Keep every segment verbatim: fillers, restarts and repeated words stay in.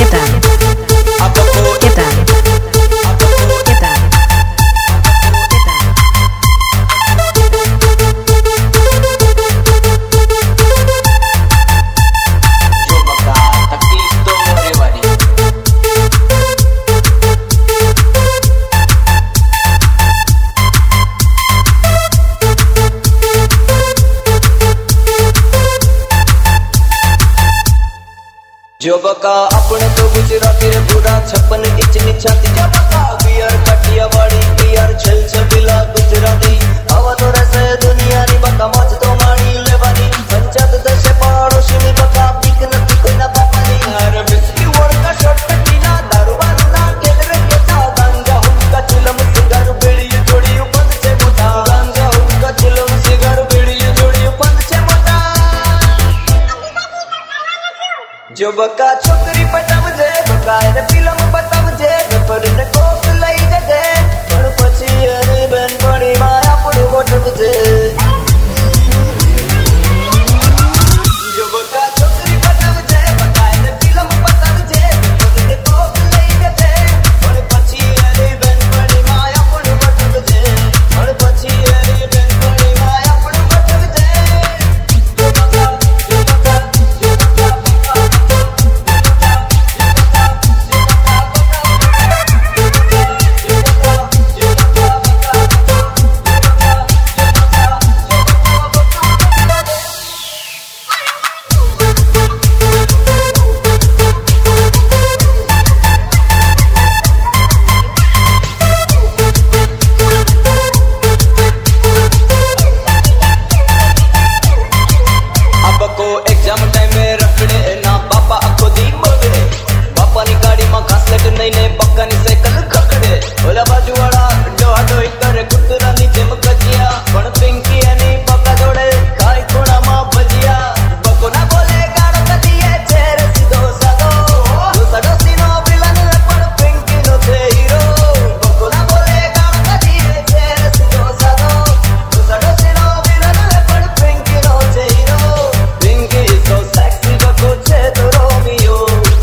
जो बका अपने तो गुजराती रे पूरा छप्पन इंच छाती जो बका बियर काठियावाड़ी बियर छल छबिला गुजराती आवा तो रसे दुनिया नी बका मौज तो माणी लेवानी पंचायत दशे पड़ोशी नी बका पीक न पीक न पानी हर बिस्की वोड का शॉट पटीना दारू बारू ना केदरे केता गांजा हुक्का चिलम सिगार बेड़ी जोड़ी उपंद से मोटा गांजा हुक्का चिलम सिगार बेड़ी जोड़ी उपंद से मोटा जो बका छोकरी पटावजे बका ने फिल्म बतावजे पर ने कोक लई जगे पण પછી અરે બેન પડી મારા પડો ગોઠવજે जो बका छोकरी पटावजे बका ने फिल्म बतावजे पर ने कोक लई जगे पण પછી અરે બેન પડી મારા પડો ગોઠવજે પણ પછી અરે બેન પડી મારા પડો ગોઠવજે जो बका जो बका जो बका एग्जाम टाइम में रखड़े ना बापा अखो दी बगड़े बापा नी गाड़ी में घासलेट नहीं ने बक्का नी साइकिल खकड़े ओला बाजू वाला डोहा डोई करे कुतरा नी जेम कजिया पण पिंकी एनी बक्का जोड़े खाई कोणा मां भजिया बको ना बोले गाड़ कदिए छेरे सीधो सादो दूसरो सीनो विलन पण पिंकी नो छे हीरो बको ना बोले गाड़ कदिए छेरे सीधो सादो दूसरो सीनो विलन पण पिंकी नो छे hero Pinki so sexy bako che to Romeo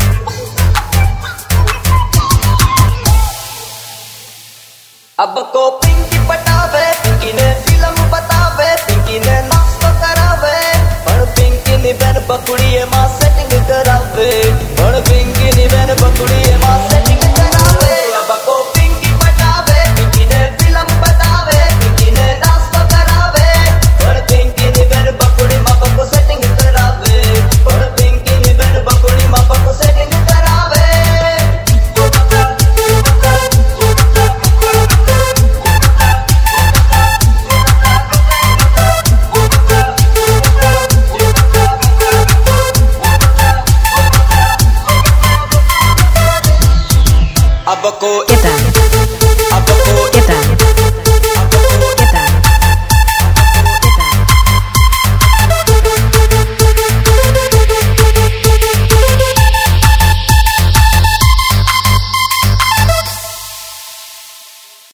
अब को पिंकी पटावे पिंकी ने फिल्म बतावे पिंकी ने नाश्ता करावे पण पिंकी नी बेन पकड़िए मां सेटिंग करावे पण पिंकी नी बेन